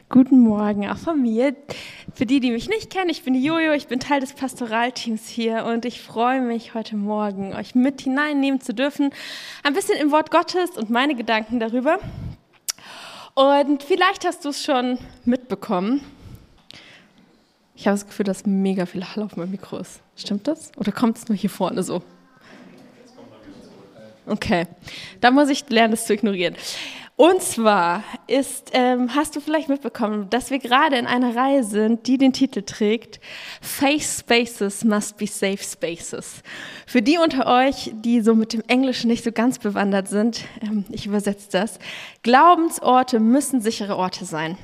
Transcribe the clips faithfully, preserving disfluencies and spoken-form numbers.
Guten Morgen auch von mir. Für die, die mich nicht kennen, ich bin die Jojo, ich bin Teil des Pastoralteams hier und ich freue mich heute Morgen, euch mit hineinnehmen zu dürfen, ein bisschen im Wort Gottes und meine Gedanken darüber. Und vielleicht hast du es schon mitbekommen. Ich habe das Gefühl, dass mega viel Hall auf meinem Mikro ist. Stimmt das? Oder kommt es nur hier vorne so? Okay, da muss ich lernen, das zu ignorieren. Und zwar ist, ähm, hast du vielleicht mitbekommen, dass wir gerade in einer Reihe sind, die den Titel trägt, Faith Spaces must be safe spaces. Für die unter euch, die so mit dem Englischen nicht so ganz bewandert sind, ähm, ich übersetze das, Glaubensorte müssen sichere Orte sein.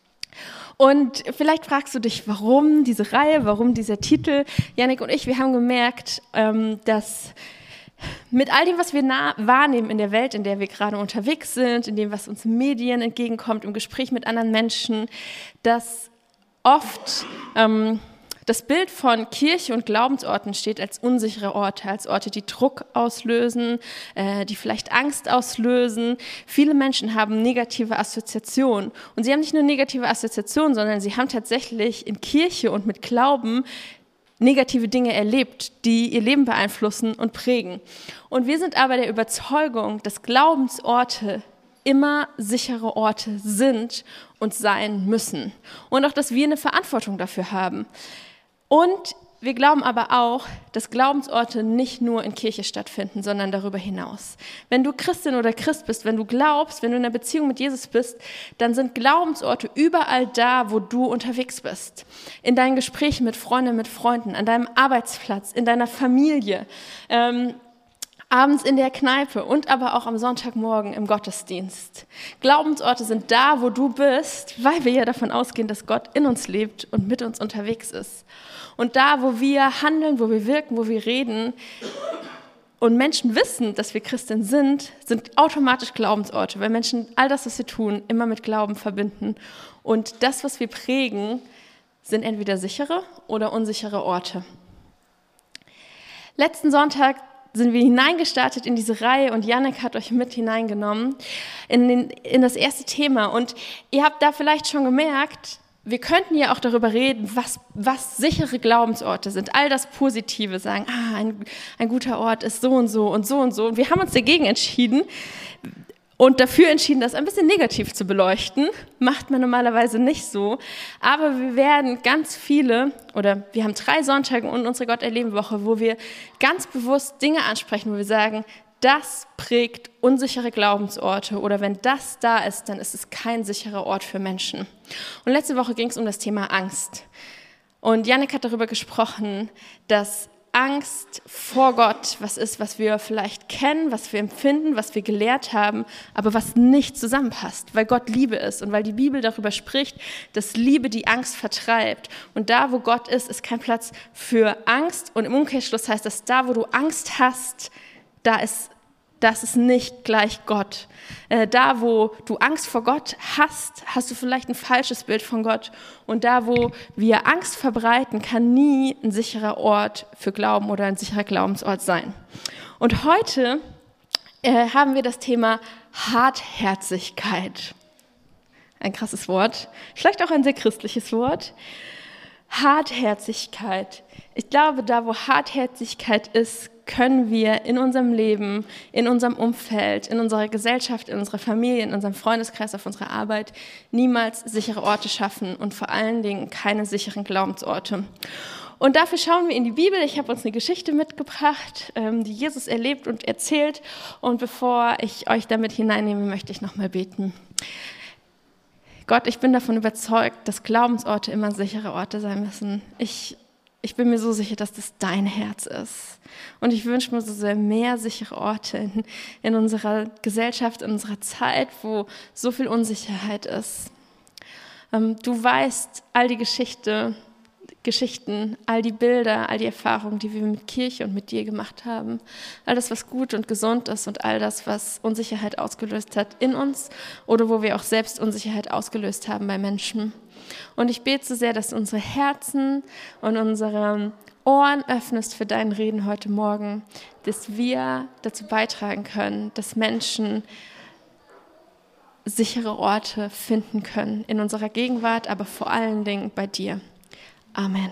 Und vielleicht fragst du dich, warum diese Reihe, warum dieser Titel? Jannik und ich, wir haben gemerkt, ähm, dass mit all dem, was wir nah wahrnehmen in der Welt, in der wir gerade unterwegs sind, in dem, was uns in Medien entgegenkommt, im Gespräch mit anderen Menschen, dass oft ähm, das Bild von Kirche und Glaubensorten steht als unsichere Orte, als Orte, die Druck auslösen, äh, die vielleicht Angst auslösen. Viele Menschen haben negative Assoziationen. Und sie haben nicht nur negative Assoziationen, sondern sie haben tatsächlich in Kirche und mit Glauben negative Dinge erlebt, die ihr Leben beeinflussen und prägen. Und wir sind aber der Überzeugung, dass Glaubensorte immer sichere Orte sind und sein müssen. Und auch, dass wir eine Verantwortung dafür haben. Und wir glauben aber auch, dass Glaubensorte nicht nur in Kirche stattfinden, sondern darüber hinaus. Wenn du Christin oder Christ bist, wenn du glaubst, wenn du in einer Beziehung mit Jesus bist, dann sind Glaubensorte überall da, wo du unterwegs bist. In deinen Gesprächen mit Freundinnen, mit Freunden, an deinem Arbeitsplatz, in deiner Familie, ähm, abends in der Kneipe und aber auch am Sonntagmorgen im Gottesdienst. Glaubensorte sind da, wo du bist, weil wir ja davon ausgehen, dass Gott in uns lebt und mit uns unterwegs ist. Und da, wo wir handeln, wo wir wirken, wo wir reden und Menschen wissen, dass wir Christen sind, sind automatisch Glaubensorte, weil Menschen all das, was wir tun, immer mit Glauben verbinden. Und das, was wir prägen, sind entweder sichere oder unsichere Orte. Letzten Sonntag sind wir hineingestartet in diese Reihe und Jannik hat euch mit hineingenommen in, den, in das erste Thema. Und ihr habt da vielleicht schon gemerkt, wir könnten ja auch darüber reden, was, was sichere Glaubensorte sind. All das Positive sagen, ah, ein, ein guter Ort ist so und so und so und so. Und wir haben uns dagegen entschieden und dafür entschieden, das ein bisschen negativ zu beleuchten. Macht man normalerweise nicht so. Aber wir werden ganz viele, oder wir haben drei Sonntage und unsere Gott-Erleben-Woche, wo wir ganz bewusst Dinge ansprechen, wo wir sagen, das prägt unsichere Glaubensorte oder wenn das da ist, dann ist es kein sicherer Ort für Menschen. Und letzte Woche ging es um das Thema Angst. Und Jannik hat darüber gesprochen, dass Angst vor Gott was ist, was wir vielleicht kennen, was wir empfinden, was wir gelehrt haben, aber was nicht zusammenpasst, weil Gott Liebe ist und weil die Bibel darüber spricht, dass Liebe die Angst vertreibt. Und da, wo Gott ist, ist kein Platz für Angst. Und im Umkehrschluss heißt das, da, wo du Angst hast, da ist, das ist nicht gleich Gott. Äh, da, wo du Angst vor Gott hast, hast du vielleicht ein falsches Bild von Gott. Und da, wo wir Angst verbreiten, kann nie ein sicherer Ort für Glauben oder ein sicherer Glaubensort sein. Und heute äh, haben wir das Thema Hartherzigkeit. Ein krasses Wort, vielleicht auch ein sehr christliches Wort. Hartherzigkeit. Ich glaube, da, wo Hartherzigkeit ist, können wir in unserem Leben, in unserem Umfeld, in unserer Gesellschaft, in unserer Familie, in unserem Freundeskreis, auf unserer Arbeit niemals sichere Orte schaffen und vor allen Dingen keine sicheren Glaubensorte. Und dafür schauen wir in die Bibel. Ich habe uns eine Geschichte mitgebracht, die Jesus erlebt und erzählt. Und bevor ich euch damit hineinnehme, möchte ich nochmal beten. Gott, ich bin davon überzeugt, dass Glaubensorte immer sichere Orte sein müssen. Ich Ich bin mir so sicher, dass das dein Herz ist. Und ich wünsche mir so sehr mehr sichere Orte in, in unserer Gesellschaft, in unserer Zeit, wo so viel Unsicherheit ist. Ähm, du weißt all die Geschichte, Geschichten, all die Bilder, all die Erfahrungen, die wir mit Kirche und mit dir gemacht haben. All das, was gut und gesund ist und all das, was Unsicherheit ausgelöst hat in uns oder wo wir auch selbst Unsicherheit ausgelöst haben bei Menschen. Und ich bete so sehr, dass du unsere Herzen und unsere Ohren öffnest für dein Reden heute Morgen, dass wir dazu beitragen können, dass Menschen sichere Orte finden können, in unserer Gegenwart, aber vor allen Dingen bei dir. Amen.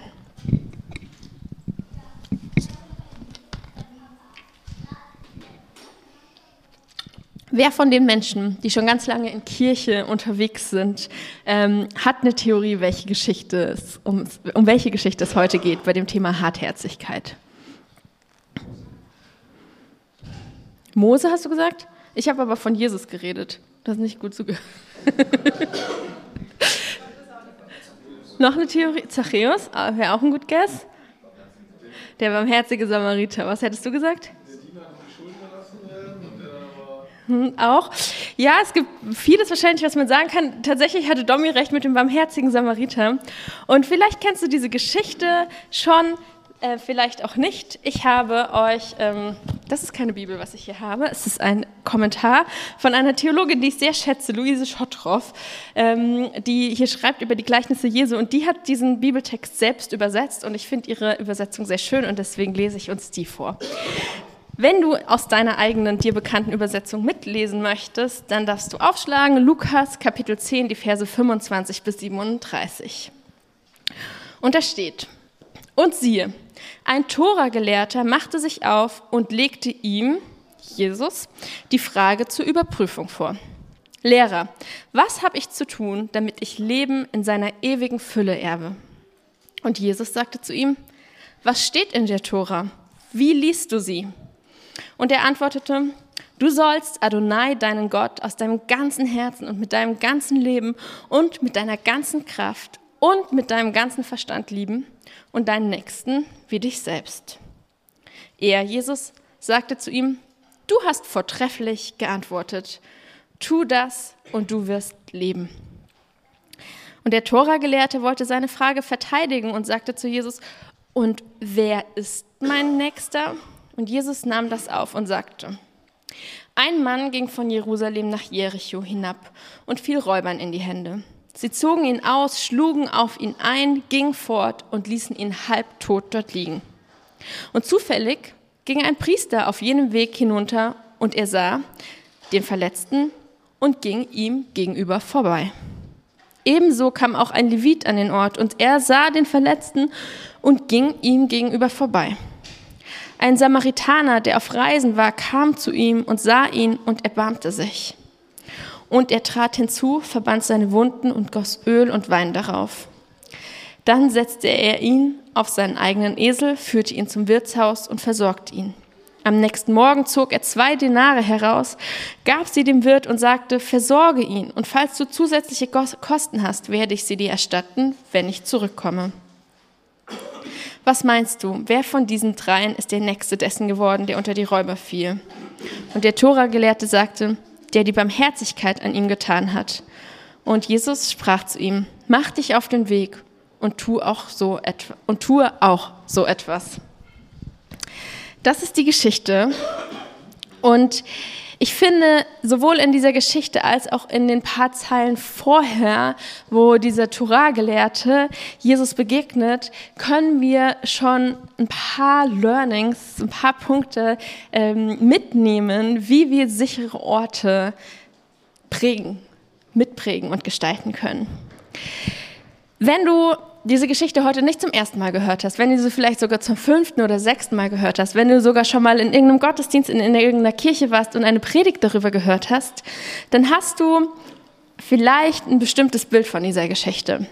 Wer von den Menschen, die schon ganz lange in Kirche unterwegs sind, ähm, hat eine Theorie, welche Geschichte es, um, um welche Geschichte es heute geht bei dem Thema Hartherzigkeit? Mose, hast du gesagt? Ich habe aber von Jesus geredet. Das ist nicht gut zugehört. Noch eine Theorie? Zachäus, wäre auch ein gut Guess. Der barmherzige Samariter. Was hättest du gesagt? Hm, auch. Ja, es gibt vieles wahrscheinlich, was man sagen kann. Tatsächlich hatte Domi recht mit dem barmherzigen Samariter. Und vielleicht kennst du diese Geschichte schon, äh, vielleicht auch nicht. Ich habe euch, ähm, das ist keine Bibel, was ich hier habe. Es ist ein Kommentar von einer Theologin, die ich sehr schätze, Luise Schottroff, ähm, die hier schreibt über die Gleichnisse Jesu. Und die hat diesen Bibeltext selbst übersetzt. Und ich finde ihre Übersetzung sehr schön und deswegen lese ich uns die vor. Wenn du aus deiner eigenen, dir bekannten Übersetzung mitlesen möchtest, dann darfst du aufschlagen, Lukas Kapitel zehn, die Verse fünfundzwanzig bis siebenunddreißig. Und da steht, und siehe, ein Tora-Gelehrter machte sich auf und legte ihm, Jesus, die Frage zur Überprüfung vor. Lehrer, was habe ich zu tun, damit ich Leben in seiner ewigen Fülle erbe? Und Jesus sagte zu ihm, was steht in der Tora? Wie liest du sie? Und er antwortete, du sollst Adonai, deinen Gott, aus deinem ganzen Herzen und mit deinem ganzen Leben und mit deiner ganzen Kraft und mit deinem ganzen Verstand lieben und deinen Nächsten wie dich selbst. Er, Jesus, sagte zu ihm, du hast vortrefflich geantwortet, tu das und du wirst leben. Und der Tora-Gelehrte wollte seine Frage verteidigen und sagte zu Jesus, und wer ist mein Nächster? Und Jesus nahm das auf und sagte, ein Mann ging von Jerusalem nach Jericho hinab und fiel Räubern in die Hände. Sie zogen ihn aus, schlugen auf ihn ein, gingen fort und ließen ihn halbtot dort liegen. Und zufällig ging ein Priester auf jenem Weg hinunter und er sah den Verletzten und ging ihm gegenüber vorbei. Ebenso kam auch ein Levit an den Ort und er sah den Verletzten und ging ihm gegenüber vorbei. Ein Samaritaner, der auf Reisen war, kam zu ihm und sah ihn und erbarmte sich. Und er trat hinzu, verband seine Wunden und goss Öl und Wein darauf. Dann setzte er ihn auf seinen eigenen Esel, führte ihn zum Wirtshaus und versorgte ihn. Am nächsten Morgen zog er zwei Denare heraus, gab sie dem Wirt und sagte, versorge ihn, und falls du zusätzliche Kosten hast, werde ich sie dir erstatten, wenn ich zurückkomme. Was meinst du, wer von diesen dreien ist der Nächste dessen geworden, der unter die Räuber fiel? Und der Tora-Gelehrte sagte, der die Barmherzigkeit an ihm getan hat. Und Jesus sprach zu ihm, mach dich auf den Weg und tu auch so etwa, und tue auch so etwas. Das ist die Geschichte. Und ich finde, sowohl in dieser Geschichte als auch in den paar Zeilen vorher, wo dieser Tora-Gelehrte Jesus begegnet, können wir schon ein paar Learnings, ein paar Punkte ähm, mitnehmen, wie wir sichere Orte prägen, mitprägen und gestalten können. Wenn du diese Geschichte heute nicht zum ersten Mal gehört hast, wenn du sie vielleicht sogar zum fünften oder sechsten Mal gehört hast, wenn du sogar schon mal in irgendeinem Gottesdienst in, in irgendeiner Kirche warst und eine Predigt darüber gehört hast, dann hast du vielleicht ein bestimmtes Bild von dieser Geschichte.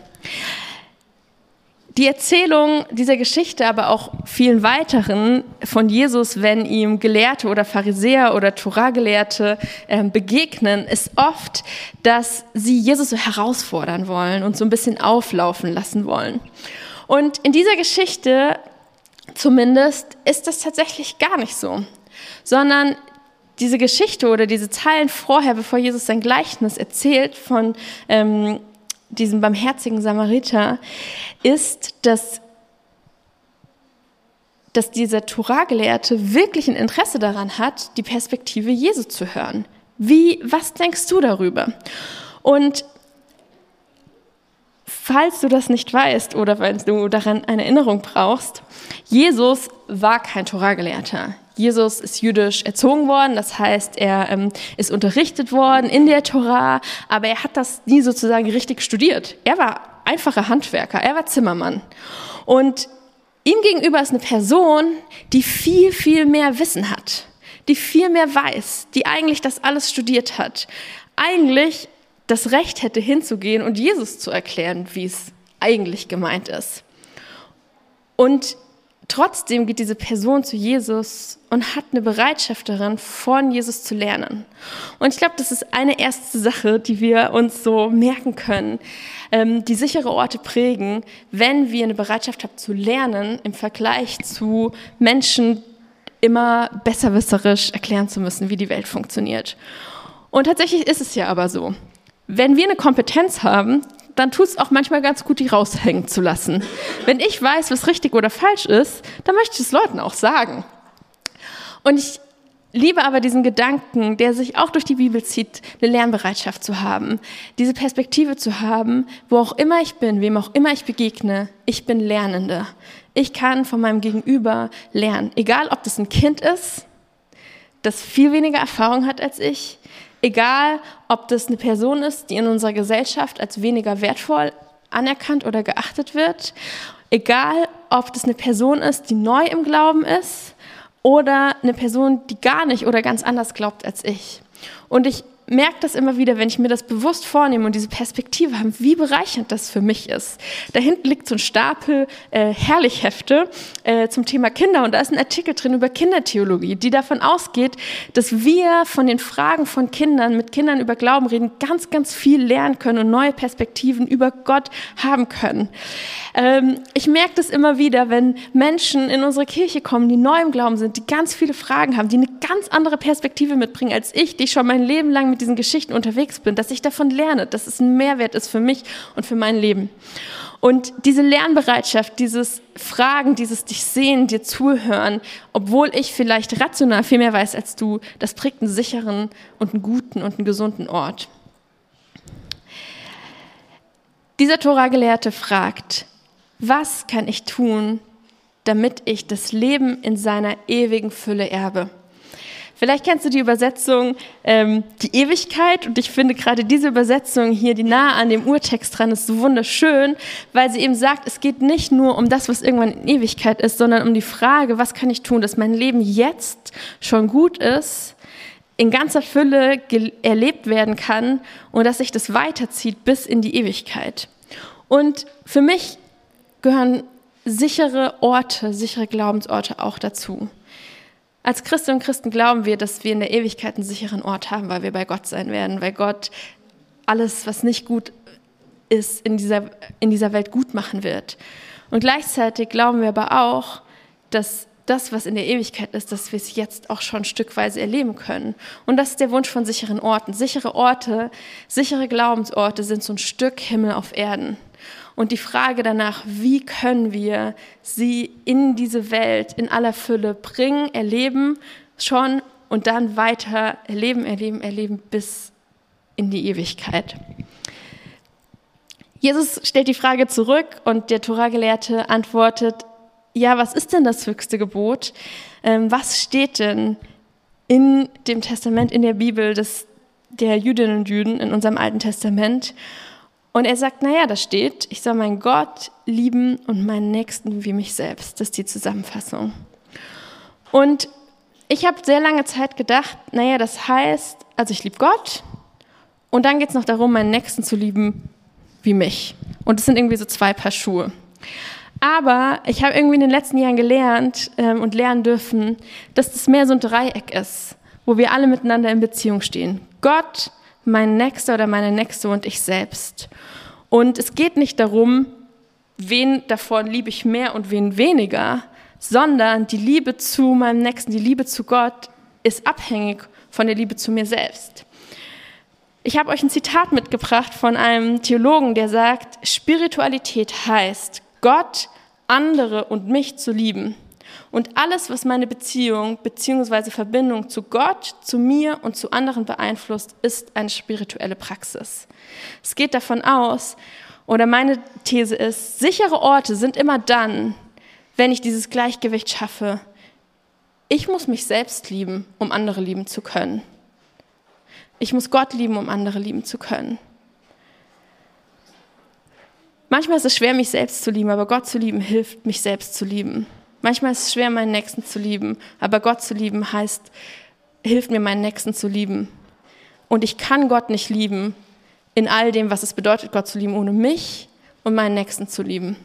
Die Erzählung dieser Geschichte, aber auch vielen weiteren von Jesus, wenn ihm Gelehrte oder Pharisäer oder Tora-Gelehrte äh, begegnen, ist oft, dass sie Jesus so herausfordern wollen und so ein bisschen auflaufen lassen wollen. Und in dieser Geschichte zumindest ist das tatsächlich gar nicht so, sondern diese Geschichte oder diese Zeilen vorher, bevor Jesus sein Gleichnis erzählt von ähm, diesem barmherzigen Samariter, ist, dass, dass dieser Tora-Gelehrte wirklich ein Interesse daran hat, die Perspektive Jesu zu hören. Wie, was denkst du darüber? Und falls du das nicht weißt oder weil du daran eine Erinnerung brauchst, Jesus war kein Tora-Gelehrter. Jesus ist jüdisch erzogen worden, das heißt, er ähm, ist unterrichtet worden in der Tora, aber er hat das nie sozusagen richtig studiert. Er war einfacher Handwerker, er war Zimmermann. Und ihm gegenüber ist eine Person, die viel, viel mehr Wissen hat, die viel mehr weiß, die eigentlich das alles studiert hat, eigentlich das Recht hätte hinzugehen und Jesus zu erklären, wie es eigentlich gemeint ist. Und trotzdem geht diese Person zu Jesus und hat eine Bereitschaft darin, von Jesus zu lernen. Und ich glaube, das ist eine erste Sache, die wir uns so merken können, ähm, die sichere Orte prägen, wenn wir eine Bereitschaft haben zu lernen, im Vergleich zu Menschen immer besserwisserisch erklären zu müssen, wie die Welt funktioniert. Und tatsächlich ist es ja aber so. Wenn wir eine Kompetenz haben, dann tut es auch manchmal ganz gut, die raushängen zu lassen. Wenn ich weiß, was richtig oder falsch ist, dann möchte ich es Leuten auch sagen. Und ich liebe aber diesen Gedanken, der sich auch durch die Bibel zieht, eine Lernbereitschaft zu haben, diese Perspektive zu haben, wo auch immer ich bin, wem auch immer ich begegne, ich bin Lernende. Ich kann von meinem Gegenüber lernen, egal ob das ein Kind ist, das viel weniger Erfahrung hat als ich, egal, ob das eine Person ist, die in unserer Gesellschaft als weniger wertvoll anerkannt oder geachtet wird, egal, ob das eine Person ist, die neu im Glauben ist oder eine Person, die gar nicht oder ganz anders glaubt als ich. Und ich merke das immer wieder, wenn ich mir das bewusst vornehme und diese Perspektive habe, wie bereichernd das für mich ist. Da hinten liegt so ein Stapel äh, Herrlichhefte äh, zum Thema Kinder und da ist ein Artikel drin über Kindertheologie, die davon ausgeht, dass wir von den Fragen von Kindern, mit Kindern über Glauben reden, ganz, ganz viel lernen können und neue Perspektiven über Gott haben können. Ähm, ich merke das immer wieder, wenn Menschen in unsere Kirche kommen, die neu im Glauben sind, die ganz viele Fragen haben, die eine ganz andere Perspektive mitbringen als ich, die schon mein Leben lang mit diesen Geschichten unterwegs bin, dass ich davon lerne, dass es ein Mehrwert ist für mich und für mein Leben. Und diese Lernbereitschaft, dieses Fragen, dieses dich sehen, dir zuhören, obwohl ich vielleicht rational viel mehr weiß als du, das prägt einen sicheren und einen guten und einen gesunden Ort. Dieser Tora-Gelehrte fragt, was kann ich tun, damit ich das Leben in seiner ewigen Fülle erbe? Vielleicht kennst du die Übersetzung ähm, die Ewigkeit und ich finde gerade diese Übersetzung hier, die nah an dem Urtext dran ist, so wunderschön, weil sie eben sagt, es geht nicht nur um das, was irgendwann in Ewigkeit ist, sondern um die Frage, was kann ich tun, dass mein Leben jetzt schon gut ist, in ganzer Fülle ge- erlebt werden kann und dass sich das weiterzieht bis in die Ewigkeit. Und für mich gehören sichere Orte, sichere Glaubensorte auch dazu. Als Christinnen und Christen glauben wir, dass wir in der Ewigkeit einen sicheren Ort haben, weil wir bei Gott sein werden, weil Gott alles, was nicht gut ist, in dieser, in dieser Welt gut machen wird. Und gleichzeitig glauben wir aber auch, dass das, was in der Ewigkeit ist, dass wir es jetzt auch schon stückweise erleben können. Und das ist der Wunsch von sicheren Orten. Sichere Orte, sichere Glaubensorte sind so ein Stück Himmel auf Erden. Und die Frage danach, wie können wir sie in diese Welt in aller Fülle bringen, erleben schon und dann weiter erleben, erleben, erleben bis in die Ewigkeit. Jesus stellt die Frage zurück und der Tora-Gelehrte antwortet, ja, was ist denn das höchste Gebot? Ähm, was steht denn in dem Testament, in der Bibel des, der Jüdinnen und Juden, in unserem Alten Testament? Und er sagt, naja, da steht, ich soll meinen Gott lieben und meinen Nächsten wie mich selbst. Das ist die Zusammenfassung. Und ich habe sehr lange Zeit gedacht, naja, das heißt, also ich liebe Gott und dann geht es noch darum, meinen Nächsten zu lieben wie mich. Und das sind irgendwie so zwei Paar Schuhe. Aber ich habe irgendwie in den letzten Jahren gelernt ähm, und lernen dürfen, dass das mehr so ein Dreieck ist, wo wir alle miteinander in Beziehung stehen. Gott, mein Nächster oder meine Nächste und ich selbst. Und es geht nicht darum, wen davon liebe ich mehr und wen weniger, sondern die Liebe zu meinem Nächsten, die Liebe zu Gott ist abhängig von der Liebe zu mir selbst. Ich habe euch ein Zitat mitgebracht von einem Theologen, der sagt, Spiritualität heißt, Gott, andere und mich zu lieben. Und alles, was meine Beziehung bzw. Verbindung zu Gott, zu mir und zu anderen beeinflusst, ist eine spirituelle Praxis. Es geht davon aus, oder meine These ist, sichere Orte sind immer dann, wenn ich dieses Gleichgewicht schaffe, Ich muss mich selbst lieben, um andere lieben zu können. Ich muss Gott lieben, um andere lieben zu können. Manchmal ist es schwer, mich selbst zu lieben, aber Gott zu lieben hilft, mich selbst zu lieben. Manchmal ist es schwer, meinen Nächsten zu lieben, aber Gott zu lieben heißt, hilft mir, meinen Nächsten zu lieben. Und ich kann Gott nicht lieben in all dem, was es bedeutet, Gott zu lieben, ohne mich und meinen Nächsten zu lieben.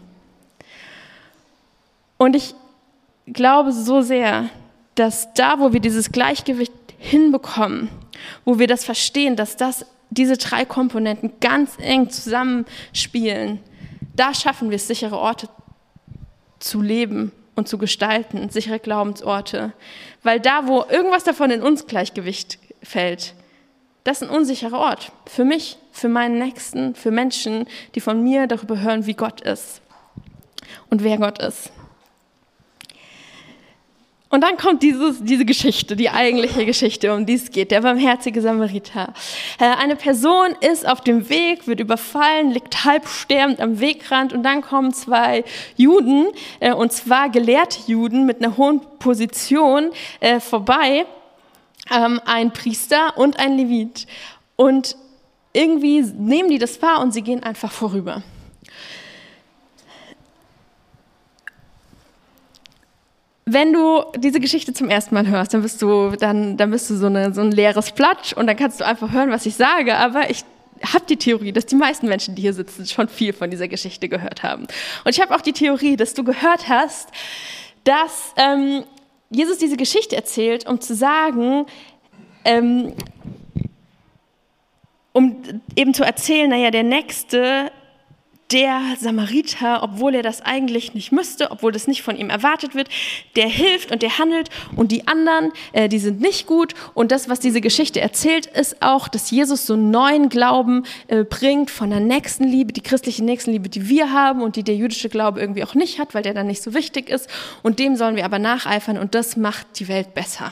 Und ich glaube so sehr, dass da, wo wir dieses Gleichgewicht hinbekommen, wo wir das verstehen, dass das, diese drei Komponenten ganz eng zusammenspielen, da schaffen wir es, sichere Orte zu leben und zu gestalten, sichere Glaubensorte. Weil da, wo irgendwas davon in uns Gleichgewicht fällt, das ist ein unsicherer Ort. Für mich, für meinen Nächsten, für Menschen, die von mir darüber hören, wie Gott ist und wer Gott ist. Und dann kommt dieses, diese Geschichte, die eigentliche Geschichte, um die es geht, der barmherzige Samariter. Eine Person ist auf dem Weg, wird überfallen, liegt halb sterbend am Wegrand und dann kommen zwei Juden, und zwar gelehrte Juden mit einer hohen Position, vorbei, ein Priester und ein Levit. Und irgendwie nehmen die das wahr und sie gehen einfach vorüber. Wenn du diese Geschichte zum ersten Mal hörst, dann bist du, dann, dann bist du so, eine, so ein leeres Blatt und dann kannst du einfach hören, was ich sage. Aber ich habe die Theorie, dass die meisten Menschen, die hier sitzen, schon viel von dieser Geschichte gehört haben. Und ich habe auch die Theorie, dass du gehört hast, dass ähm, Jesus diese Geschichte erzählt, um zu sagen, ähm, um eben zu erzählen, naja, der Nächste, der Samariter, obwohl er das eigentlich nicht müsste, obwohl das nicht von ihm erwartet wird, der hilft und der handelt und die anderen, äh, die sind nicht gut. Und das, was diese Geschichte erzählt, ist auch, dass Jesus so einen neuen Glauben äh, bringt von der Nächstenliebe, die christliche Nächstenliebe, die wir haben und die der jüdische Glaube irgendwie auch nicht hat, weil der dann nicht so wichtig ist. Und dem sollen wir aber nacheifern und das macht die Welt besser.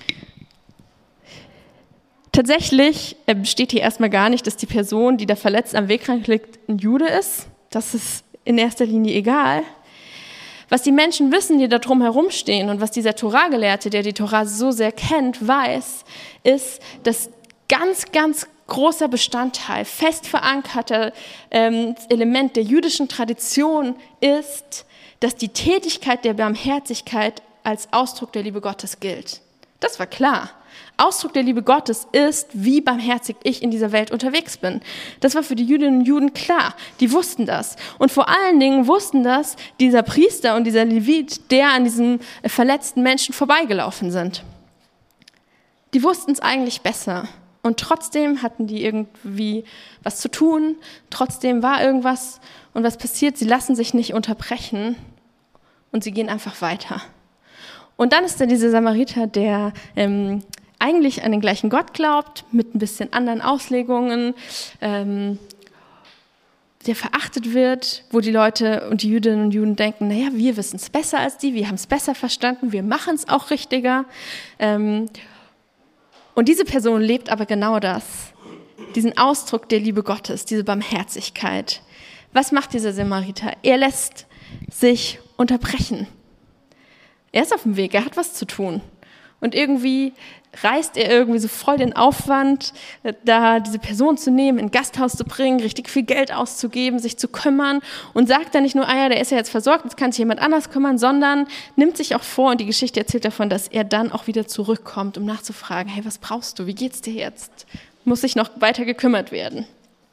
Tatsächlich steht hier erstmal gar nicht, dass die Person, die da verletzt am Wegrand liegt, ein Jude ist. Das ist in erster Linie egal. Was die Menschen wissen, die da drum herum stehen und was dieser Torah-Gelehrte, der die Torah so sehr kennt, weiß, ist, dass ganz, ganz großer Bestandteil, fest verankerter ähm, Element der jüdischen Tradition ist, dass die Tätigkeit der Barmherzigkeit als Ausdruck der Liebe Gottes gilt. Das war klar. Ausdruck der Liebe Gottes ist, wie barmherzig ich in dieser Welt unterwegs bin. Das war für die Jüdinnen und Juden klar. Die wussten das. Und vor allen Dingen wussten das dieser Priester und dieser Levit, der an diesem verletzten Menschen vorbeigelaufen sind. Die wussten es eigentlich besser. Und trotzdem hatten die irgendwie was zu tun. Trotzdem war irgendwas. Und was passiert? Sie lassen sich nicht unterbrechen. Und sie gehen einfach weiter. Und dann ist da dieser Samariter, der ähm, eigentlich an den gleichen Gott glaubt, mit ein bisschen anderen Auslegungen, ähm, der verachtet wird, wo die Leute und die Jüdinnen und Juden denken, naja, wir wissen es besser als die, wir haben es besser verstanden, wir machen es auch richtiger. Ähm, und diese Person lebt aber genau das, diesen Ausdruck der Liebe Gottes, diese Barmherzigkeit. Was macht dieser Samariter? Er lässt sich unterbrechen. Er ist auf dem Weg, er hat was zu tun. Und irgendwie reißt er irgendwie so voll den Aufwand, da diese Person zu nehmen, in ein Gasthaus zu bringen, richtig viel Geld auszugeben, sich zu kümmern und sagt dann nicht nur, ah ja, der ist ja jetzt versorgt, jetzt kann sich jemand anders kümmern, sondern nimmt sich auch vor und die Geschichte erzählt davon, dass er dann auch wieder zurückkommt, um nachzufragen, hey, was brauchst du, wie geht's dir jetzt? Muss sich noch weiter gekümmert werden?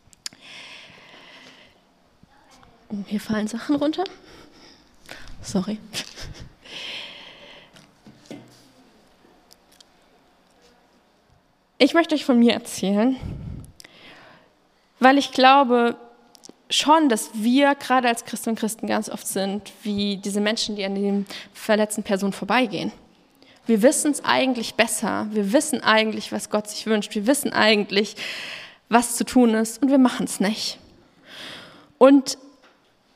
Oh, hier fallen Sachen runter. Sorry. Ich möchte euch von mir erzählen, weil ich glaube schon, dass wir gerade als Christen und Christen ganz oft sind, wie diese Menschen, die an den verletzten Personen vorbeigehen. Wir wissen es eigentlich besser, wir wissen eigentlich, was Gott sich wünscht, wir wissen eigentlich, was zu tun ist und wir machen es nicht. Und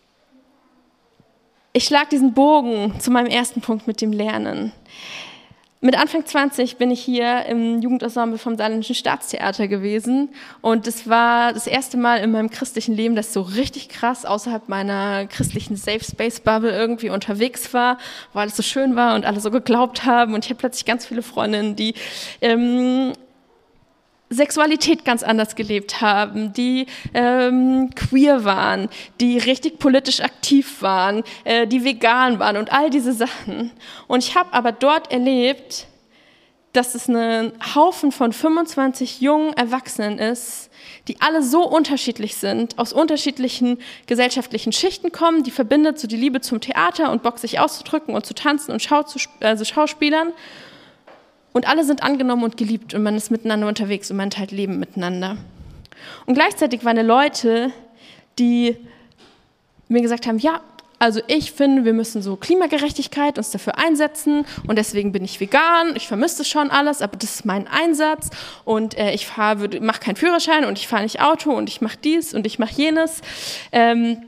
ich schlage diesen Bogen zu meinem ersten Punkt mit dem Lernen. Mit Anfang zwanzig bin ich hier im Jugendensemble vom Saarländischen Staatstheater gewesen und es war das erste Mal in meinem christlichen Leben, dass ich so richtig krass außerhalb meiner christlichen Safe Space Bubble irgendwie unterwegs war, wo alles so schön war und alle so geglaubt haben und ich habe plötzlich ganz viele Freundinnen, die ähm, Sexualität ganz anders gelebt haben, die ähm, queer waren, die richtig politisch aktiv waren, äh, die vegan waren und all diese Sachen. Und ich habe aber dort erlebt, dass es ein Haufen von fünfundzwanzig jungen Erwachsenen ist, die alle so unterschiedlich sind, aus unterschiedlichen gesellschaftlichen Schichten kommen, die verbindet so die Liebe zum Theater und Bock, sich auszudrücken und zu tanzen und Schau zu, also Schauspielern. Und alle sind angenommen und geliebt und man ist miteinander unterwegs und man teilt Leben miteinander. Und gleichzeitig waren da Leute, die mir gesagt haben, ja, also ich finde, wir müssen so Klimagerechtigkeit uns dafür einsetzen und deswegen bin ich vegan, ich vermisse das schon alles, aber das ist mein Einsatz und äh, ich mache keinen Führerschein und ich fahre nicht Auto und ich mache dies und ich mache jenes. Ähm,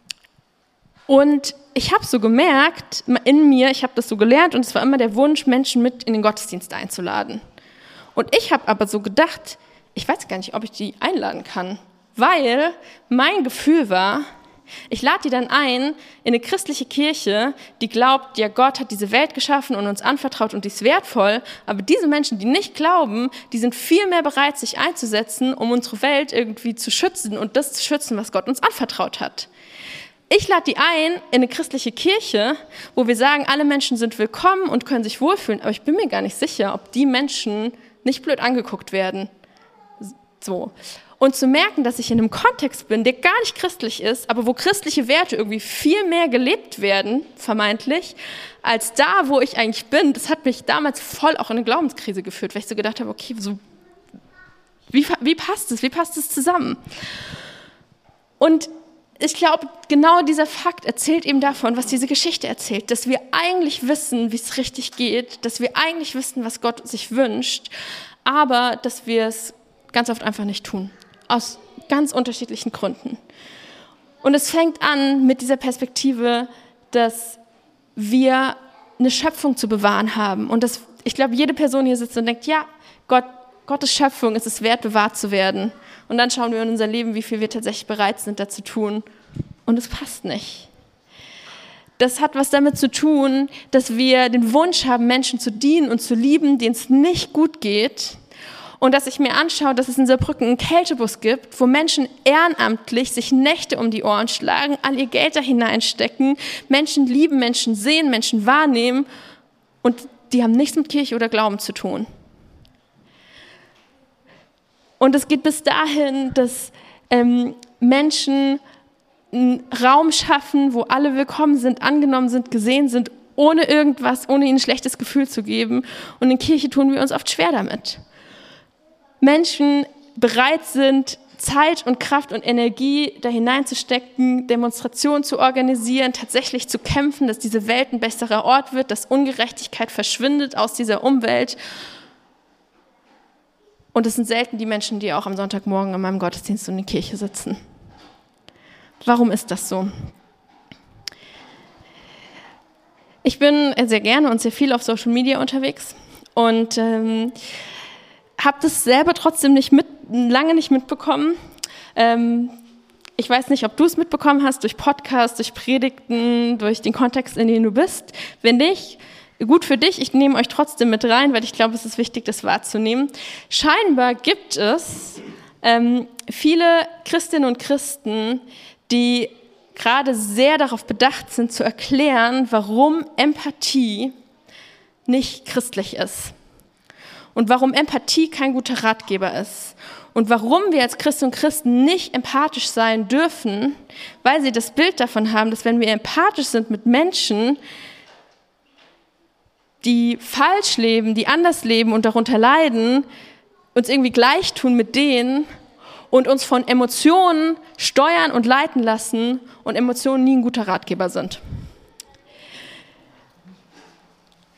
und ich habe so gemerkt, in mir, ich habe das so gelernt und es war immer der Wunsch, Menschen mit in den Gottesdienst einzuladen. Und ich habe aber so gedacht, ich weiß gar nicht, ob ich die einladen kann, weil mein Gefühl war, ich lade die dann ein in eine christliche Kirche, die glaubt, ja, Gott hat diese Welt geschaffen und uns anvertraut und die ist wertvoll, aber diese Menschen, die nicht glauben, die sind viel mehr bereit, sich einzusetzen, um unsere Welt irgendwie zu schützen und das zu schützen, was Gott uns anvertraut hat. Ich lade die ein in eine christliche Kirche, wo wir sagen, alle Menschen sind willkommen und können sich wohlfühlen, aber ich bin mir gar nicht sicher, ob die Menschen nicht blöd angeguckt werden. So. Und zu merken, dass ich in einem Kontext bin, der gar nicht christlich ist, aber wo christliche Werte irgendwie viel mehr gelebt werden, vermeintlich, als da, wo ich eigentlich bin, das hat mich damals voll auch in eine Glaubenskrise geführt, weil ich so gedacht habe, okay, so, wie, wie passt es, wie passt es zusammen? Und ich glaube, genau dieser Fakt erzählt eben davon, was diese Geschichte erzählt, dass wir eigentlich wissen, wie es richtig geht, dass wir eigentlich wissen, was Gott sich wünscht, aber dass wir es ganz oft einfach nicht tun, aus ganz unterschiedlichen Gründen. Und es fängt an mit dieser Perspektive, dass wir eine Schöpfung zu bewahren haben und dass, ich glaube, jede Person hier sitzt und denkt, ja, Gott, Gottes Schöpfung ist es wert, bewahrt zu werden. Und dann schauen wir in unser Leben, wie viel wir tatsächlich bereit sind, da zu tun. Und es passt nicht. Das hat was damit zu tun, dass wir den Wunsch haben, Menschen zu dienen und zu lieben, denen es nicht gut geht. Und dass ich mir anschaue, dass es in Saarbrücken einen Kältebus gibt, wo Menschen ehrenamtlich sich Nächte um die Ohren schlagen, all ihr Geld da hineinstecken, Menschen lieben, Menschen sehen, Menschen wahrnehmen und die haben nichts mit Kirche oder Glauben zu tun. Und es geht bis dahin, dass ähm, Menschen einen Raum schaffen, wo alle willkommen sind, angenommen sind, gesehen sind, ohne irgendwas, ohne ihnen ein schlechtes Gefühl zu geben. Und in Kirche tun wir uns oft schwer damit. Menschen bereit sind, Zeit und Kraft und Energie da hineinzustecken, Demonstrationen zu organisieren, tatsächlich zu kämpfen, dass diese Welt ein besserer Ort wird, dass Ungerechtigkeit verschwindet aus dieser Umwelt. Und es sind selten die Menschen, die auch am Sonntagmorgen in meinem Gottesdienst in der Kirche sitzen. Warum ist das so? Ich bin sehr gerne und sehr viel auf Social Media unterwegs und ähm, habe das selber trotzdem nicht mit, lange nicht mitbekommen. Ähm, ich weiß nicht, ob du es mitbekommen hast, durch Podcasts, durch Predigten, durch den Kontext, in dem du bist. Wenn nicht, gut für dich, ich nehme euch trotzdem mit rein, weil ich glaube, es ist wichtig, das wahrzunehmen. Scheinbar gibt es ähm, viele Christinnen und Christen, die gerade sehr darauf bedacht sind, zu erklären, warum Empathie nicht christlich ist. Und warum Empathie kein guter Ratgeber ist. Und warum wir als Christinnen und Christen nicht empathisch sein dürfen, weil sie das Bild davon haben, dass wenn wir empathisch sind mit Menschen, die falsch leben, die anders leben und darunter leiden, uns irgendwie gleich tun mit denen und uns von Emotionen steuern und leiten lassen und Emotionen nie ein guter Ratgeber sind.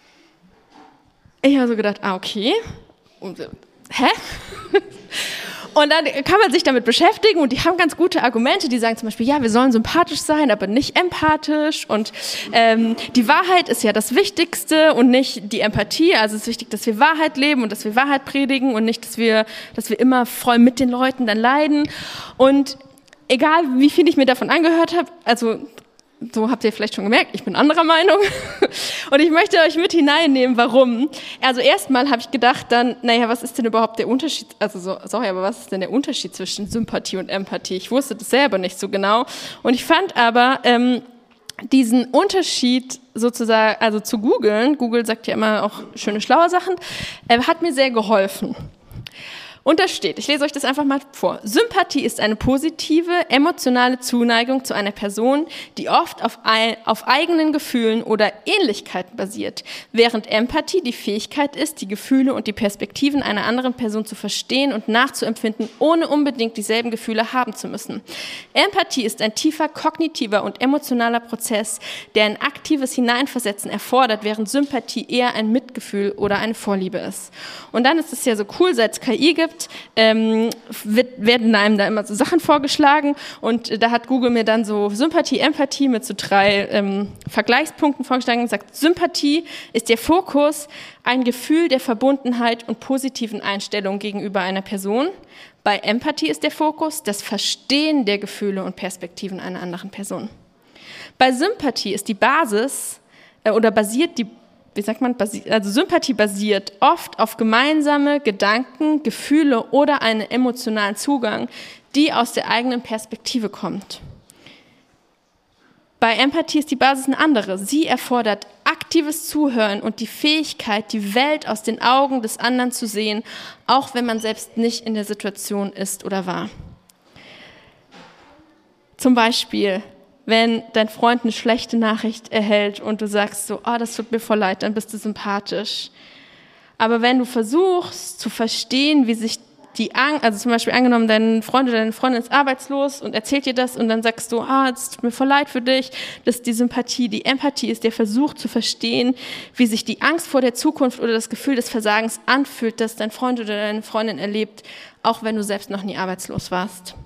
Ich habe so gedacht, ah, okay. Und, hä? Und dann kann man sich damit beschäftigen und die haben ganz gute Argumente, die sagen zum Beispiel, ja, wir sollen sympathisch sein, aber nicht empathisch und ähm, die Wahrheit ist ja das Wichtigste und nicht die Empathie, also es ist wichtig, dass wir Wahrheit leben und dass wir Wahrheit predigen und nicht, dass wir, dass wir immer voll mit den Leuten dann leiden und egal, wie viel ich mir davon angehört habe, also so habt ihr vielleicht schon gemerkt, ich bin anderer Meinung und ich möchte euch mit hineinnehmen, warum. Also erstmal habe ich gedacht dann, naja, was ist denn überhaupt der Unterschied, also so, sorry, aber was ist denn der Unterschied zwischen Sympathie und Empathie? Ich wusste das selber nicht so genau und ich fand aber ähm, diesen Unterschied sozusagen, also zu googeln, Google sagt ja immer auch schöne, schlaue Sachen, äh, hat mir sehr geholfen. Und da steht, ich lese euch das einfach mal vor. Sympathie ist eine positive, emotionale Zuneigung zu einer Person, die oft auf, ein, auf eigenen Gefühlen oder Ähnlichkeiten basiert, während Empathie die Fähigkeit ist, die Gefühle und die Perspektiven einer anderen Person zu verstehen und nachzuempfinden, ohne unbedingt dieselben Gefühle haben zu müssen. Empathie ist ein tiefer kognitiver und emotionaler Prozess, der ein aktives Hineinversetzen erfordert, während Sympathie eher ein Mitgefühl oder eine Vorliebe ist. Und dann ist es ja so cool, seit es K I gibt, Ähm, wird, werden einem da immer so Sachen vorgeschlagen und äh, da hat Google mir dann so Sympathie, Empathie mit so drei ähm, Vergleichspunkten vorgeschlagen und sagt, Sympathie ist der Fokus, ein Gefühl der Verbundenheit und positiven Einstellung gegenüber einer Person. Bei Empathie ist der Fokus das Verstehen der Gefühle und Perspektiven einer anderen Person. Bei Sympathie ist die Basis äh, oder basiert die wie sagt man, also Sympathie basiert oft auf gemeinsame Gedanken, Gefühle oder einen emotionalen Zugang, die aus der eigenen Perspektive kommt. Bei Empathie ist die Basis eine andere. Sie erfordert aktives Zuhören und die Fähigkeit, die Welt aus den Augen des anderen zu sehen, auch wenn man selbst nicht in der Situation ist oder war. Zum Beispiel, wenn dein Freund eine schlechte Nachricht erhält und du sagst so, oh, das tut mir voll leid, dann bist du sympathisch. Aber wenn du versuchst zu verstehen, wie sich die Angst, also zum Beispiel angenommen, dein Freund oder deine Freundin ist arbeitslos und erzählt dir das und dann sagst du, ah, es tut mir voll leid für dich, das ist die Sympathie. Die Empathie ist der Versuch zu verstehen, wie sich die Angst vor der Zukunft oder das Gefühl des Versagens anfühlt, das dein Freund oder deine Freundin erlebt, auch wenn du selbst noch nie arbeitslos warst.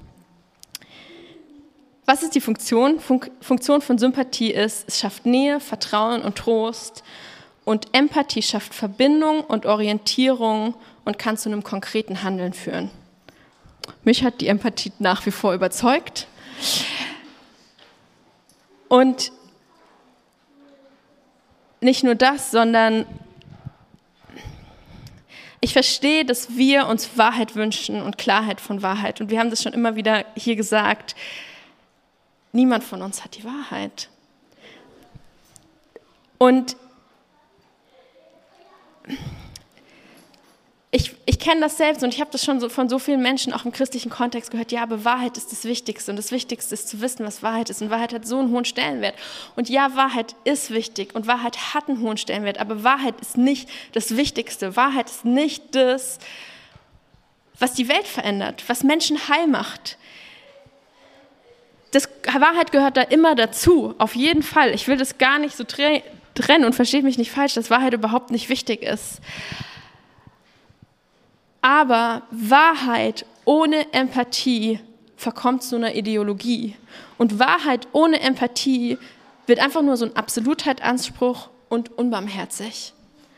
Was ist die Funktion? Fun- Funktion von Sympathie ist, es schafft Nähe, Vertrauen und Trost und Empathie schafft Verbindung und Orientierung und kann zu einem konkreten Handeln führen. Mich hat die Empathie nach wie vor überzeugt. Und nicht nur das, sondern ich verstehe, dass wir uns Wahrheit wünschen und Klarheit von Wahrheit. Und wir haben das schon immer wieder hier gesagt, niemand von uns hat die Wahrheit. Und ich, ich kenne das selbst und ich habe das schon so von so vielen Menschen auch im christlichen Kontext gehört, ja, aber Wahrheit ist das Wichtigste und das Wichtigste ist zu wissen, was Wahrheit ist und Wahrheit hat so einen hohen Stellenwert. Und ja, Wahrheit ist wichtig und Wahrheit hat einen hohen Stellenwert, aber Wahrheit ist nicht das Wichtigste. Wahrheit ist nicht das, was die Welt verändert, was Menschen heil macht. Das, Wahrheit gehört da immer dazu, auf jeden Fall. Ich will das gar nicht so trennen und versteht mich nicht falsch, dass Wahrheit überhaupt nicht wichtig ist. Aber Wahrheit ohne Empathie verkommt zu einer Ideologie. Und Wahrheit ohne Empathie wird einfach nur so ein Absolutheitsanspruch und unbarmherzig.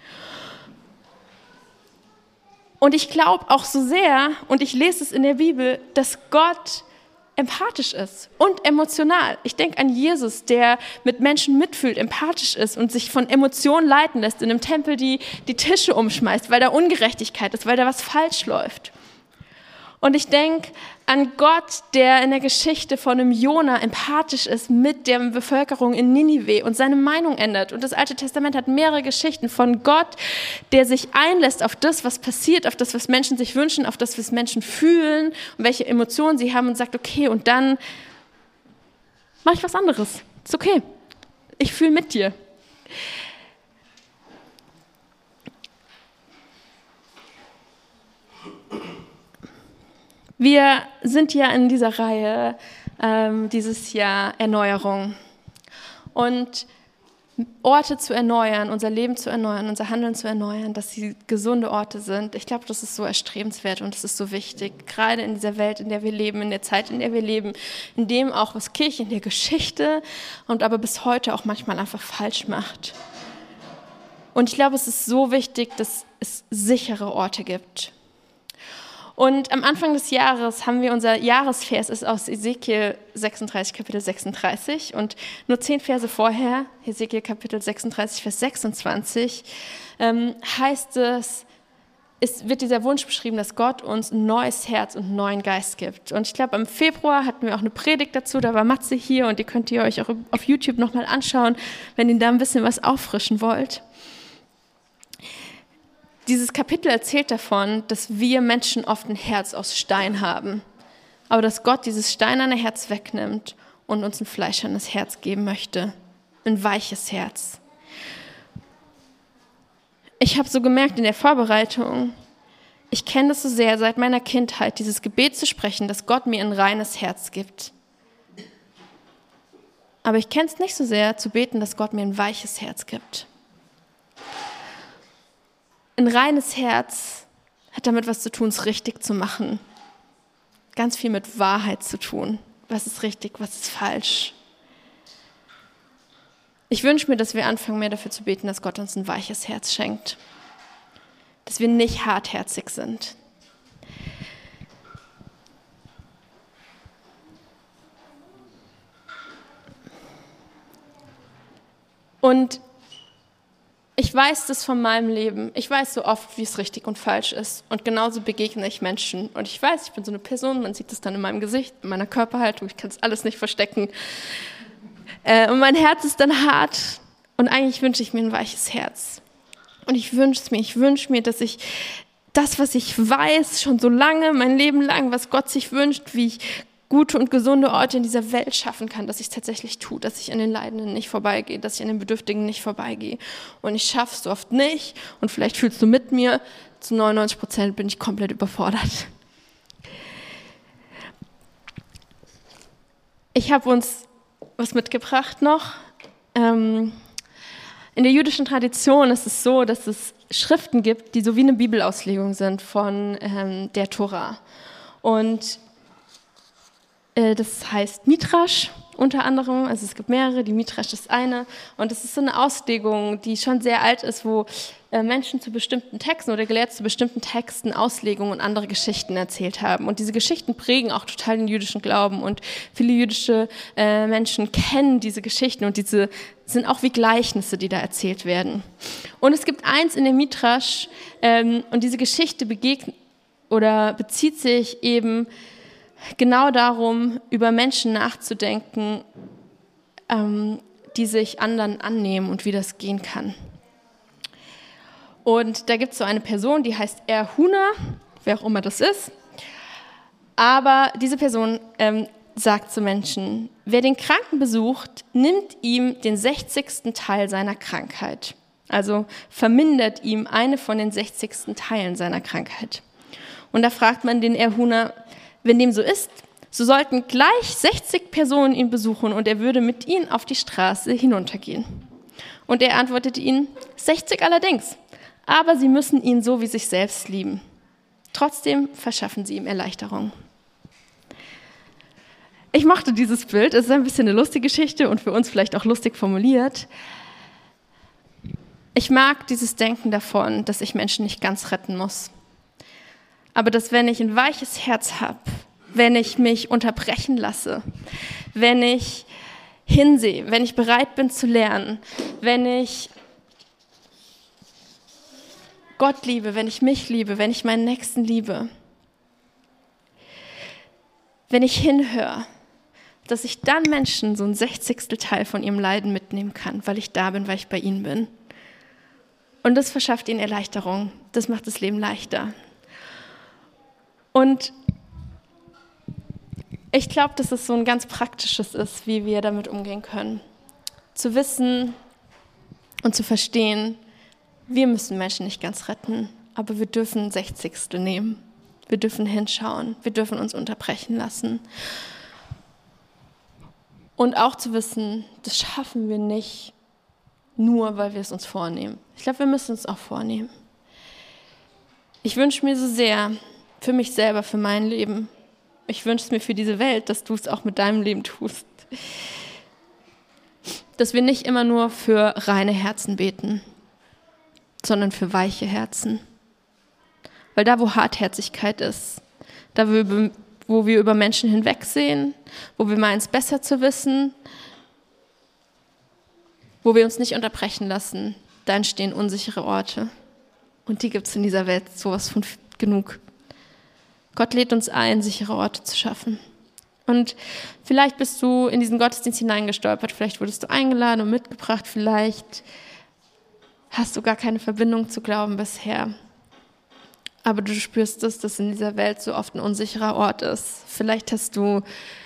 Und ich glaube auch so sehr, und ich lese es in der Bibel, dass Gott empathisch ist und emotional. Ich denke an Jesus, der mit Menschen mitfühlt, empathisch ist und sich von Emotionen leiten lässt, in einem Tempel die, die Tische umschmeißt, weil da Ungerechtigkeit ist, weil da was falsch läuft. Und ich denke an Gott, der in der Geschichte von einem Jona empathisch ist mit der Bevölkerung in Ninive und seine Meinung ändert. Und das Alte Testament hat mehrere Geschichten von Gott, der sich einlässt auf das, was passiert, auf das, was Menschen sich wünschen, auf das, was Menschen fühlen und welche Emotionen sie haben und sagt, okay, und dann mache ich was anderes. Ist okay. Ich fühle mit dir. Wir sind ja in dieser Reihe ähm, dieses Jahr Erneuerung. Und Orte zu erneuern, unser Leben zu erneuern, unser Handeln zu erneuern, dass sie gesunde Orte sind. Ich glaube, das ist so erstrebenswert und das ist so wichtig, gerade in dieser Welt, in der wir leben, in der Zeit, in der wir leben, in dem auch, was Kirche in der Geschichte und aber bis heute auch manchmal einfach falsch macht. Und ich glaube, es ist so wichtig, dass es sichere Orte gibt. Und am Anfang des Jahres haben wir unser Jahresvers ist aus Ezekiel sechsunddreißig, Kapitel sechsunddreißig. Und nur zehn Verse vorher, Ezekiel Kapitel sechsunddreißig, Vers sechsundzwanzig, ähm, heißt es, es wird dieser Wunsch beschrieben, dass Gott uns ein neues Herz und einen neuen Geist gibt. Und ich glaube, im Februar hatten wir auch eine Predigt dazu, da war Matze hier und die könnt ihr euch auch auf YouTube nochmal anschauen, wenn ihr da ein bisschen was auffrischen wollt. Dieses Kapitel erzählt davon, dass wir Menschen oft ein Herz aus Stein haben, aber dass Gott dieses steinerne Herz wegnimmt und uns ein fleischernes Herz geben möchte, ein weiches Herz. Ich habe so gemerkt in der Vorbereitung, ich kenne das so sehr seit meiner Kindheit, dieses Gebet zu sprechen, dass Gott mir ein reines Herz gibt. Aber ich kenne es nicht so sehr zu beten, dass Gott mir ein weiches Herz gibt. Ein reines Herz hat damit was zu tun, es richtig zu machen. Ganz viel mit Wahrheit zu tun. Was ist richtig, was ist falsch? Ich wünsche mir, dass wir anfangen, mehr dafür zu beten, dass Gott uns ein weiches Herz schenkt. Dass wir nicht hartherzig sind. Und ich weiß das von meinem Leben. Ich weiß so oft, wie es richtig und falsch ist. Und genauso begegne ich Menschen. Und ich weiß, ich bin so eine Person, man sieht das dann in meinem Gesicht, in meiner Körperhaltung, ich kann es alles nicht verstecken. Äh, und mein Herz ist dann hart. Und eigentlich wünsche ich mir ein weiches Herz. Und ich wünsche es mir, ich wünsche mir, dass ich das, was ich weiß, schon so lange, mein Leben lang, was Gott sich wünscht, wie ich gute und gesunde Orte in dieser Welt schaffen kann, dass ich es tatsächlich tue, dass ich an den Leidenden nicht vorbeigehe, dass ich an den Bedürftigen nicht vorbeigehe. Und ich schaffe es so oft nicht und vielleicht fühlst du mit mir, zu neunundneunzig Prozent bin ich komplett überfordert. Ich habe uns was mitgebracht noch. Ähm, in der jüdischen Tradition ist es so, dass es Schriften gibt, die so wie eine Bibelauslegung sind von ähm, der Tora. Und das heißt Midrash unter anderem, also es gibt mehrere, die Midrash ist eine und das ist so eine Auslegung, die schon sehr alt ist, wo Menschen zu bestimmten Texten oder Gelehrte zu bestimmten Texten Auslegungen und andere Geschichten erzählt haben. Und diese Geschichten prägen auch total den jüdischen Glauben und viele jüdische äh, Menschen kennen diese Geschichten und diese sind auch wie Gleichnisse, die da erzählt werden. Und es gibt eins in dem Midrash ähm, und diese Geschichte begegnet oder bezieht sich eben genau darum, über Menschen nachzudenken, ähm, die sich anderen annehmen und wie das gehen kann. Und da gibt es so eine Person, die heißt Erhuna, wer auch immer das ist. Aber diese Person ähm, sagt zu Menschen, wer den Kranken besucht, nimmt ihm den sechzigsten Teil seiner Krankheit. Also vermindert ihm eine von den sechzigsten Teilen seiner Krankheit. Und da fragt man den Erhuna, wenn dem so ist, so sollten gleich sechzig Personen ihn besuchen und er würde mit ihnen auf die Straße hinuntergehen. Und er antwortete ihnen, sechzig allerdings, aber sie müssen ihn so wie sich selbst lieben. Trotzdem verschaffen sie ihm Erleichterung. Ich mochte dieses Bild, es ist ein bisschen eine lustige Geschichte und für uns vielleicht auch lustig formuliert. Ich mag dieses Denken davon, dass ich Menschen nicht ganz retten muss. Aber dass, wenn ich ein weiches Herz habe, wenn ich mich unterbrechen lasse, wenn ich hinsehe, wenn ich bereit bin zu lernen, wenn ich Gott liebe, wenn ich mich liebe, wenn ich meinen Nächsten liebe, wenn ich hinhöre, dass ich dann Menschen so ein sechzigstel Teil von ihrem Leiden mitnehmen kann, weil ich da bin, weil ich bei ihnen bin. Und das verschafft ihnen Erleichterung, das macht das Leben leichter. Und ich glaube, dass es so ein ganz praktisches ist, wie wir damit umgehen können. Zu wissen und zu verstehen, wir müssen Menschen nicht ganz retten, aber wir dürfen ein Sechzigstel nehmen. Wir dürfen hinschauen, wir dürfen uns unterbrechen lassen. Und auch zu wissen, das schaffen wir nicht nur weil wir es uns vornehmen. Ich glaube, wir müssen es auch vornehmen. Ich wünsche mir so sehr, für mich selber, für mein Leben, ich wünsche es mir für diese Welt, dass du es auch mit deinem Leben tust. Dass wir nicht immer nur für reine Herzen beten, sondern für weiche Herzen. Weil da, wo Hartherzigkeit ist, da, wo wir, wo wir über Menschen hinwegsehen, wo wir meinen, es besser zu wissen, wo wir uns nicht unterbrechen lassen, da entstehen unsichere Orte. Und die gibt es in dieser Welt sowas von genug. Gott lädt uns ein, sichere Orte zu schaffen. Und vielleicht bist du in diesen Gottesdienst hineingestolpert, vielleicht wurdest du eingeladen und mitgebracht, vielleicht hast du gar keine Verbindung zu Glauben bisher. Aber du spürst es, dass in dieser Welt so oft ein unsicherer Ort ist. Vielleicht hast du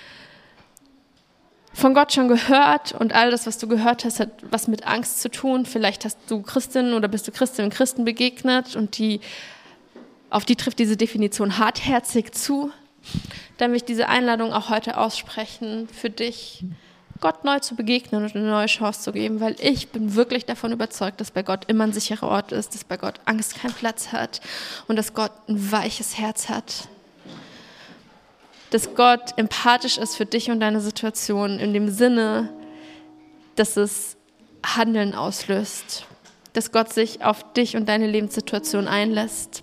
von Gott schon gehört und all das, was du gehört hast, hat was mit Angst zu tun. Vielleicht hast du Christinnen oder bist du Christinnen und Christen begegnet und die, auf die trifft diese Definition hartherzig zu. Dann will ich diese Einladung auch heute aussprechen, für dich Gott neu zu begegnen und eine neue Chance zu geben, weil ich bin wirklich davon überzeugt, dass bei Gott immer ein sicherer Ort ist, dass bei Gott Angst keinen Platz hat und dass Gott ein weiches Herz hat. Dass Gott empathisch ist für dich und deine Situation in dem Sinne, dass es Handeln auslöst. Dass Gott sich auf dich und deine Lebenssituation einlässt.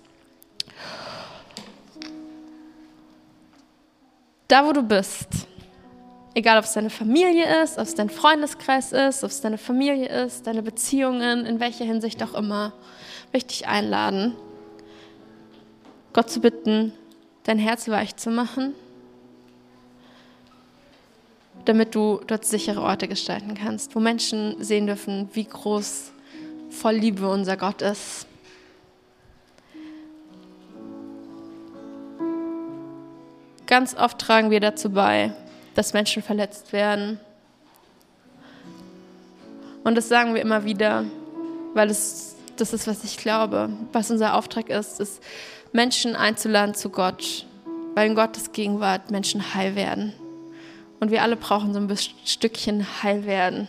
Da, wo du bist, egal ob es deine Familie ist, ob es dein Freundeskreis ist, ob es deine Familie ist, deine Beziehungen, in welcher Hinsicht auch immer, möchte ich dich einladen, Gott zu bitten, dein Herz weich zu machen, damit du dort sichere Orte gestalten kannst, wo Menschen sehen dürfen, wie groß, voll Liebe unser Gott ist. Ganz oft tragen wir dazu bei, dass Menschen verletzt werden. Und das sagen wir immer wieder, weil es, das ist, was ich glaube, was unser Auftrag ist, ist, Menschen einzuladen zu Gott, weil in Gottes Gegenwart Menschen heil werden. Und wir alle brauchen so ein Stückchen heil werden.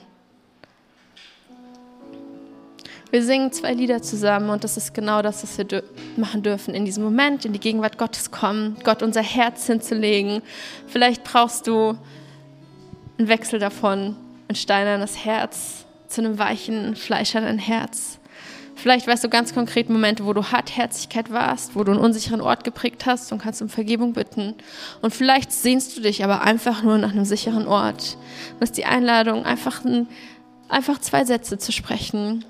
Wir singen zwei Lieder zusammen und das ist genau das, was wir dür- machen dürfen, in diesem Moment, in die Gegenwart Gottes kommen, Gott unser Herz hinzulegen. Vielleicht brauchst du einen Wechsel davon, ein steinernes Herz zu einem weichen, fleischernen Herz. Vielleicht weißt du ganz konkret Momente, wo du Hartherzigkeit warst, wo du einen unsicheren Ort geprägt hast und kannst um Vergebung bitten. Und vielleicht sehnst du dich aber einfach nur nach einem sicheren Ort. Das ist die Einladung, einfach, ein, einfach zwei Sätze zu sprechen.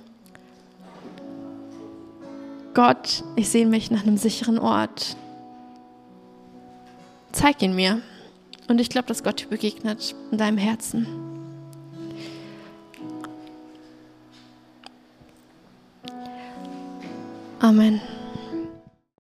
Gott, ich sehne mich nach einem sicheren Ort. Zeig ihn mir. Und ich glaube, dass Gott dir begegnet in deinem Herzen. Amen.